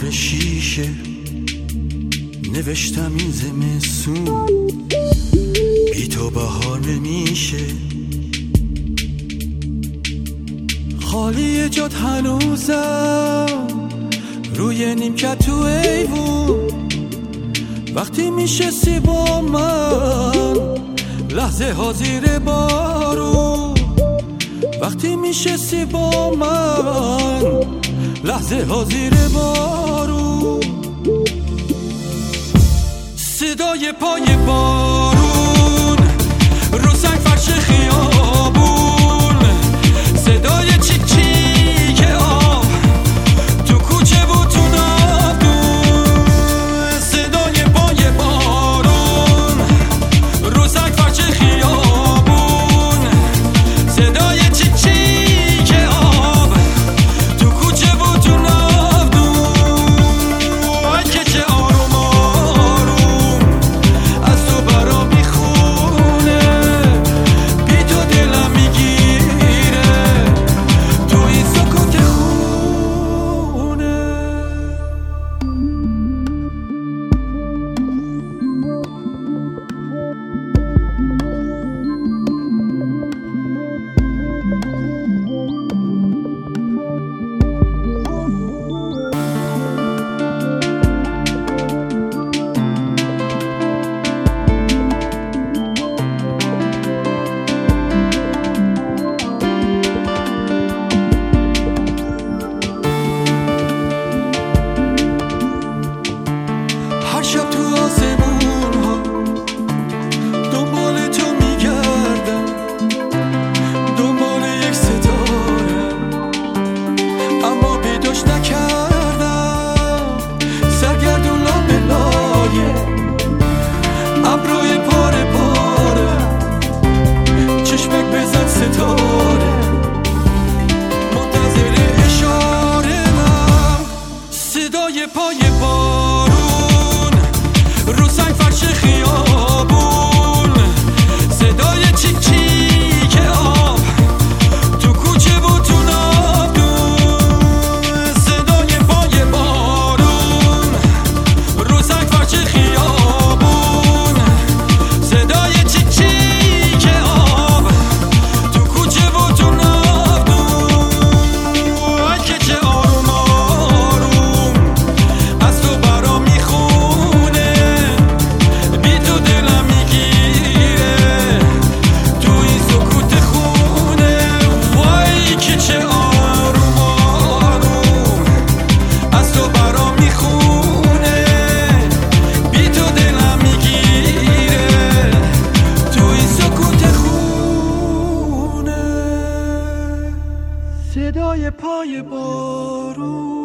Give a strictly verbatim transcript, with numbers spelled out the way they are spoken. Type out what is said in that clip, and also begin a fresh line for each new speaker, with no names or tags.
کنار شیشه نوشتم این زمستون بی تو بهار نمیشه. خالی جات هنوزم روی نیمکت تو ایوون، وقتی میشستی با من لحظه ها زیر بارون، وقتی میشستی با من لحظه ها زیر بارون. صدای پای بارون رو سنگ فرش خیابون، صدای چیک چیک آب تو کوچه و تو ناودون، صدای پای بارون رو سنگ فرش خیابون، صدای چیک چیک آب تو کوچه و تو ناودون. ای که چه آروم آروم از تو برا میخونه، بی تو دلم میگیره تو این سکوت خونه. هر شب تو آسمون ها دنبال تو میگردم، دنبال یک ستاره اما پیداش نکردم. سرگردون لابه لایه ابروی پاره پاره، چشمک بزن ستاره منتظر اشاره من. صدای پای بارون رو سنگ فرش خیابون، صدای چیک چیک آب تو کوچه و تو ناودون، صدای پای بارون رو سنگ فرش خیابون، صدای چیک چیک آب تو کوچه و تو ناودون. ای که چه آروم آروم از تو برا میخونه، بی تو دلم میگیره تو این سکوت خونه. وای که چه آروم آروم از تو برا میخونه، بی تو دلم میگیره تو این سکوت خونه. صدای پای بارون